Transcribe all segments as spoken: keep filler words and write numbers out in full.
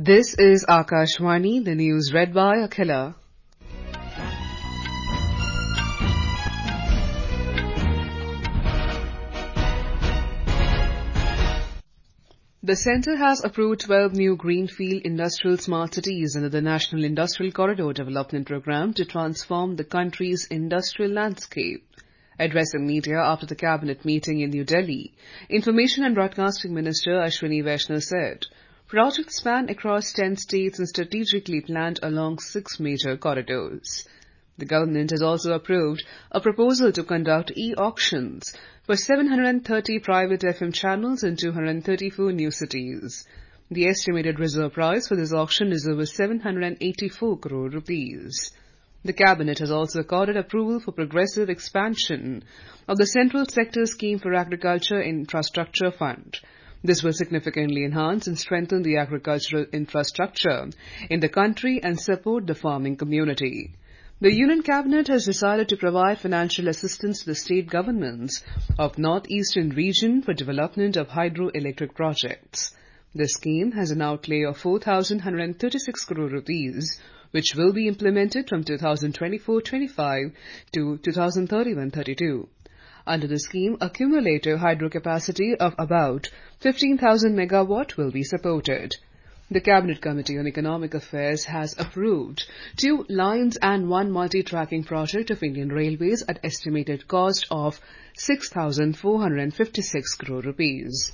This is Akashvani, the news read by Akhila. The Centre has approved twelve new Greenfield Industrial Smart Cities under the National Industrial Corridor Development Programme to transform the country's industrial landscape. Addressing media after the Cabinet meeting in New Delhi, Information and Broadcasting Minister Ashwini Vaishnaw said, projects span across ten states and strategically planned along six major corridors. The government has also approved a proposal to conduct e-auctions for seven hundred thirty private F M channels in two hundred thirty-four new cities. The estimated reserve price for this auction is over seven hundred eighty-four crore rupees. The Cabinet has also accorded approval for progressive expansion of the Central Sector Scheme for Agriculture Infrastructure Fund. This will significantly enhance and strengthen the agricultural infrastructure in the country and support the farming community. The Union Cabinet has decided to provide financial assistance to the state governments of North-Eastern region for development of hydroelectric projects. The scheme has an outlay of four thousand one hundred thirty-six crore rupees, which will be implemented from two thousand twenty-four twenty-five to two thousand thirty-one thirty-two. Under the scheme, a cumulative hydro capacity of about fifteen thousand megawatt will be supported. The Cabinet Committee on Economic Affairs has approved two lines and one multi-tracking project of Indian Railways at estimated cost of six thousand four hundred fifty-six crore rupees.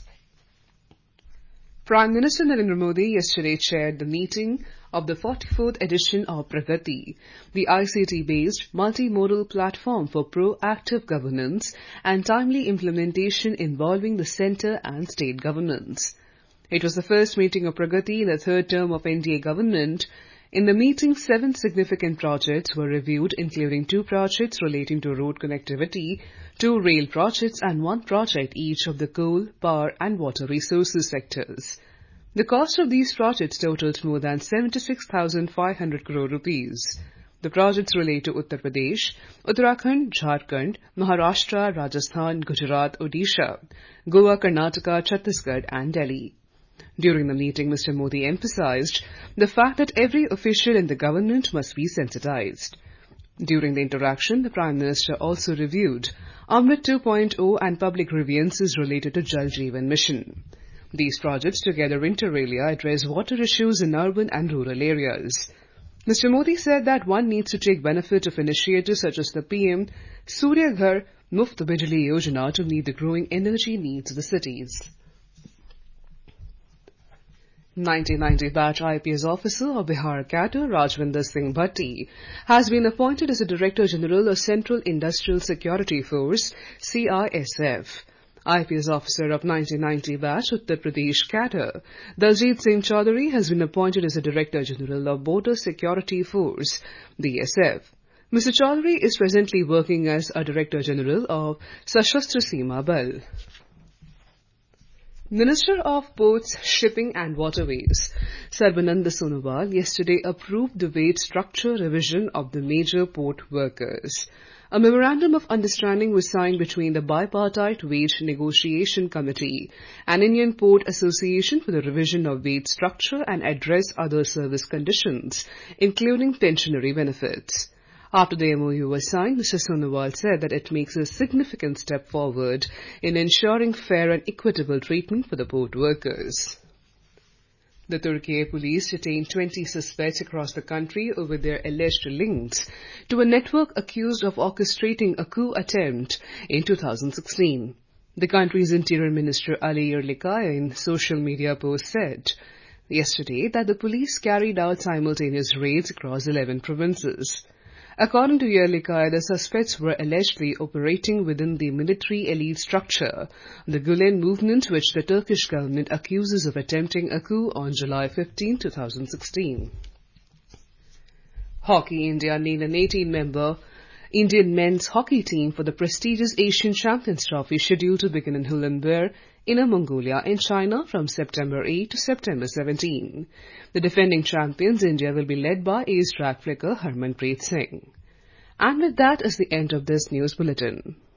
Prime Minister Narendra Modi yesterday chaired the meeting of the forty-fourth edition of Pragati, the I C T-based multimodal platform for proactive governance and timely implementation involving the centre and state governments. It was the first meeting of Pragati in the third term of N D A government. In the meeting, seven significant projects were reviewed, including two projects relating to road connectivity, two rail projects and one project each of the coal, power and water resources sectors. The cost of these projects totaled more than seventy-six thousand five hundred crore rupees. The projects relate to Uttar Pradesh, Uttarakhand, Jharkhand, Maharashtra, Rajasthan, Gujarat, Odisha, Goa, Karnataka, Chhattisgarh and Delhi. During the meeting, Mister Modi emphasized the fact that every official in the government must be sensitized. During the interaction, the Prime Minister also reviewed Amrit two point oh and public grievances related to Jal Jeevan Mission. These projects, together inter alia, address water issues in urban and rural areas. Mister Modi said that one needs to take benefit of initiatives such as the P M Surya Ghar Muft Bijli Yojana to meet the growing energy needs of the cities. nineteen ninety batch I P S officer of Bihar cadre Rajvinder Singh Bhatti has been appointed as the Director General of Central Industrial Security Force, C I S F. I P S officer of nineteen ninety batch Uttar Pradesh cadre Daljit Singh Chaudhary has been appointed as the Director General of Border Security Force, B S F. Mister Chaudhary is presently working as a Director General of Sashastra Seema Bal. Minister of Ports, Shipping and Waterways, Sarbanand Sonowal, yesterday approved the wage structure revision of the major port workers. A memorandum of understanding was signed between the Bipartite Wage Negotiation Committee and Indian Port Association for the revision of wage structure and address other service conditions, including pensionary benefits. After the M O U was signed, Mister Sonowal said that it makes a significant step forward in ensuring fair and equitable treatment for the port workers. The Turkey police detained twenty suspects across the country over their alleged links to a network accused of orchestrating a coup attempt in two thousand sixteen. The country's Interior Minister Ali Yerlikaya in social media post said yesterday that the police carried out simultaneous raids across eleven provinces. According to Yerlikaya, the suspects were allegedly operating within the military elite structure, the Gulen movement, which the Turkish government accuses of attempting a coup on July fifteenth, twenty sixteen. Hockey India named an eighteen-member Indian men's hockey team for the prestigious Asian Champions Trophy scheduled to begin in Ulaanbaatar, Inner Mongolia in China from September eighth to September seventeenth. The defending champions, India, will be led by ace track flicker Harmanpreet Singh. And with that is the end of this news bulletin.